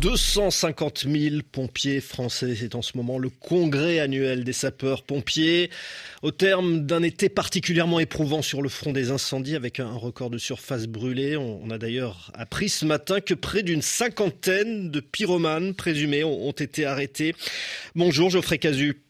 250 000 pompiers français, c'est en ce moment le congrès annuel des sapeurs-pompiers. Au terme d'un été particulièrement éprouvant sur le front des incendies avec un record de surface brûlée, on a d'ailleurs appris ce matin que près d'une cinquantaine de pyromanes présumés ont été arrêtés. Bonjour Geoffrey Casu.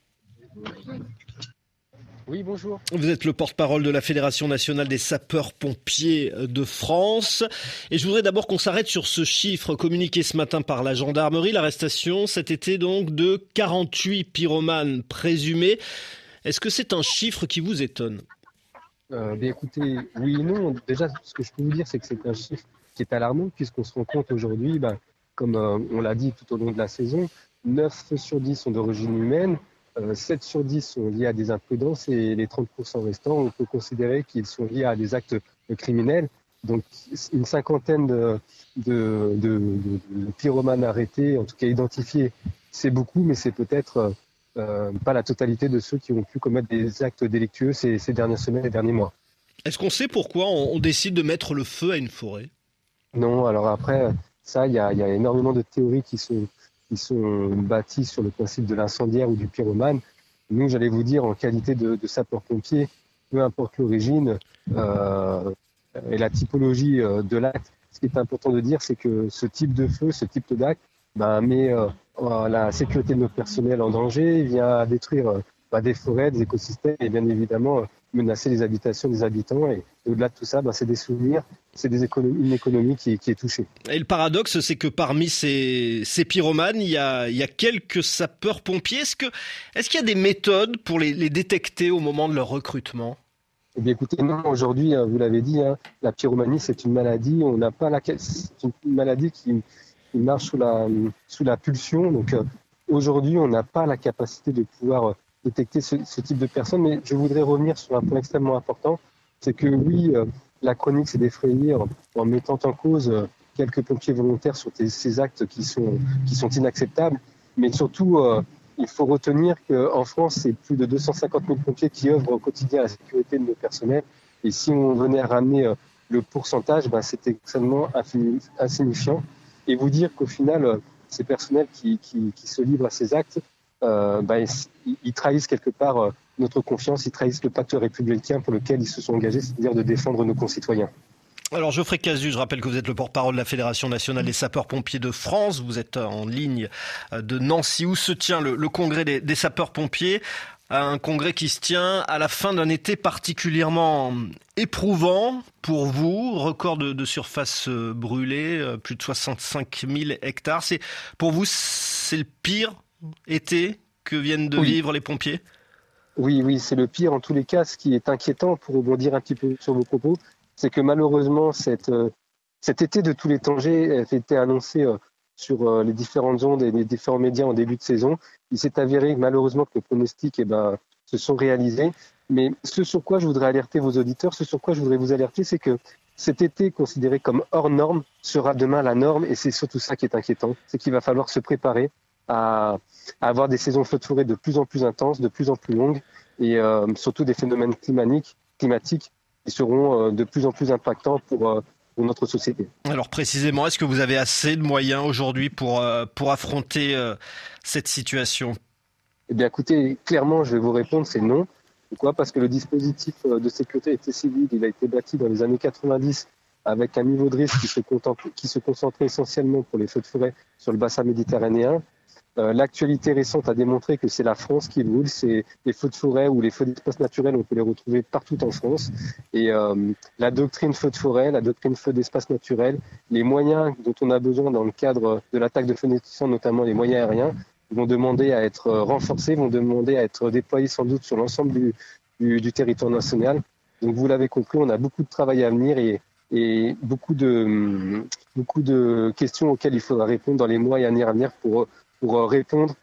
Oui, bonjour. Vous êtes le porte-parole de la Fédération nationale des sapeurs-pompiers de France. Et je voudrais d'abord qu'on s'arrête sur ce chiffre communiqué ce matin par la gendarmerie. L'arrestation cet été donc de 48 pyromanes présumés. Est-ce que c'est un chiffre qui vous étonne ? Écoutez, oui et non. Déjà, ce que je peux vous dire, c'est que c'est un chiffre qui est alarmant puisqu'on se rend compte aujourd'hui, comme on l'a dit tout au long de la saison, 9 feux sur 10 sont d'origine humaine. 7 sur 10 sont liés à des imprudences et les 30% restants, on peut considérer qu'ils sont liés à des actes criminels. Donc une cinquantaine de pyromanes arrêtés, en tout cas identifiés, c'est beaucoup, mais c'est peut-être pas la totalité de ceux qui ont pu commettre des actes délictueux ces dernières semaines et derniers mois. Est-ce qu'on sait pourquoi on décide de mettre le feu à une forêt ? Non, alors après, ça, il y a énormément de théories qui sont bâtis sur le principe de l'incendiaire ou du pyromane. Nous, j'allais vous dire, en qualité de sapeur-pompier, peu importe l'origine et la typologie de l'acte, ce qui est important de dire, c'est que ce type de feu, ce type d'acte, met la sécurité de nos personnels en danger, vient détruire des forêts, des écosystèmes et bien évidemment menacer les habitations des habitants. Et au-delà de tout ça, c'est des souvenirs, c'est une économie qui est touchée. Et le paradoxe, c'est que parmi ces pyromanes, il y a quelques sapeurs-pompiers. Est-ce qu'il y a des méthodes pour les détecter au moment de leur recrutement ? Eh bien, écoutez, non, aujourd'hui, vous l'avez dit, la pyromanie, c'est une maladie. C'est une maladie qui marche sous la pulsion. Donc, aujourd'hui, on n'a pas la capacité de pouvoir détecter ce type de personnes. Mais je voudrais revenir sur un point extrêmement important. C'est que oui, la chronique s'est défrayée en mettant en cause quelques pompiers volontaires sur ces actes qui sont inacceptables. Mais surtout, il faut retenir qu'en France, c'est plus de 250 000 pompiers qui œuvrent au quotidien à la sécurité de nos personnels. Et si on venait à ramener le pourcentage, c'est extrêmement insignifiant. Et vous dire qu'au final, ces personnels qui se livrent à ces actes, ils trahissent quelque part notre confiance, ils trahissent le pacte républicain pour lequel ils se sont engagés, c'est-à-dire de défendre nos concitoyens. Alors Geoffrey Casu, je rappelle que vous êtes le porte-parole de la Fédération nationale des sapeurs-pompiers de France. Vous êtes en ligne de Nancy où se tient le congrès des sapeurs-pompiers. Un congrès qui se tient à la fin d'un été particulièrement éprouvant pour vous. Record de surface brûlée, plus de 65 000 hectares. Pour vous, c'est le pire été que viennent de vivre les pompiers ? Oui, c'est le pire. En tous les cas, ce qui est inquiétant, pour rebondir un petit peu sur vos propos, c'est que malheureusement, cet été de tous les dangers a été annoncé sur les différentes ondes et les différents médias en début de saison. Il s'est avéré malheureusement que les pronostics se sont réalisés. Mais ce sur quoi je voudrais alerter vos auditeurs, ce sur quoi je voudrais vous alerter, c'est que cet été considéré comme hors norme sera demain la norme. Et c'est surtout ça qui est inquiétant. C'est qu'il va falloir se préparer à avoir des saisons feux de forêt de plus en plus intenses, de plus en plus longues et surtout des phénomènes climatiques qui seront de plus en plus impactants pour notre société. Alors précisément, est-ce que vous avez assez de moyens aujourd'hui pour affronter cette situation ? Eh bien écoutez, clairement je vais vous répondre, c'est non. Pourquoi ? Parce que le dispositif de sécurité civile, il a été bâti dans les années 90 avec un niveau de risque qui se concentrait essentiellement pour les feux de forêt sur le bassin méditerranéen. L'actualité récente a démontré que c'est la France qui brûle, c'est les feux de forêt ou les feux d'espace naturel, on peut les retrouver partout en France. Et la doctrine feu de forêt, la doctrine feu d'espace naturel, les moyens dont on a besoin dans le cadre de l'attaque de feux nourrissants, notamment les moyens aériens, vont demander à être renforcés, vont demander à être déployés sans doute sur l'ensemble du territoire national. Donc vous l'avez compris, on a beaucoup de travail à venir et beaucoup de questions auxquelles il faudra répondre dans les mois et années à venir pour répondre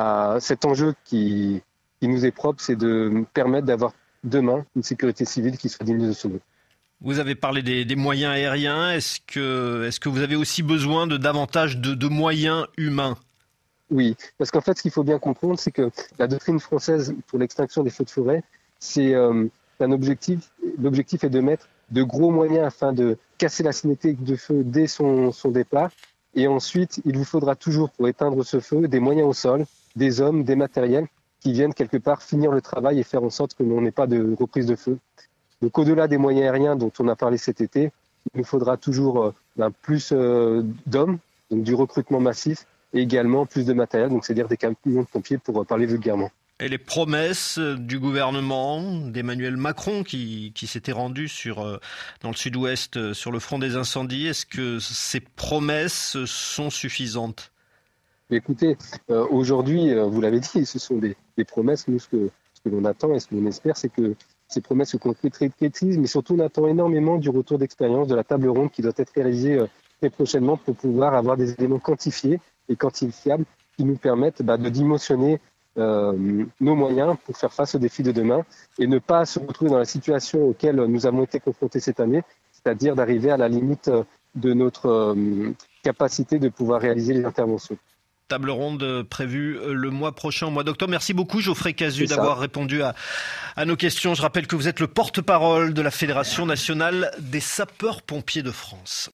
à cet enjeu qui nous est propre, c'est de permettre d'avoir demain une sécurité civile qui soit digne de ce nom. Vous avez parlé des moyens aériens. Est-ce que vous avez aussi besoin de davantage de moyens humains ? Oui, parce qu'en fait, ce qu'il faut bien comprendre, c'est que la doctrine française pour l'extinction des feux de forêt, c'est un objectif. L'objectif est de mettre de gros moyens afin de casser la cinétique de feu dès son départ Et ensuite, il vous faudra toujours, pour éteindre ce feu, des moyens au sol, des hommes, des matériels qui viennent quelque part finir le travail et faire en sorte que l'on n'ait pas de reprise de feu. Donc au-delà des moyens aériens dont on a parlé cet été, il nous faudra toujours plus d'hommes, donc du recrutement massif, et également plus de matériel, donc c'est-à-dire des camions de pompiers pour parler vulgairement. Et les promesses du gouvernement, d'Emmanuel Macron qui s'était rendu dans le sud-ouest sur le front des incendies, est-ce que ces promesses sont suffisantes ? Écoutez, aujourd'hui, vous l'avez dit, ce sont des promesses. Nous, ce que l'on attend et ce que l'on espère, c'est que ces promesses se concrétisent, mais surtout on attend énormément du retour d'expérience de la table ronde qui doit être réalisée très prochainement pour pouvoir avoir des éléments quantifiés et quantifiables qui nous permettent de dimensionner nos moyens pour faire face aux défis de demain et ne pas se retrouver dans la situation auquel nous avons été confrontés cette année, c'est-à-dire d'arriver à la limite de notre capacité de pouvoir réaliser les interventions. Table ronde prévue le mois prochain, au mois d'octobre. Merci beaucoup Geoffrey Casu d'avoir répondu à nos questions. Je rappelle que vous êtes le porte-parole de la Fédération nationale des sapeurs-pompiers de France.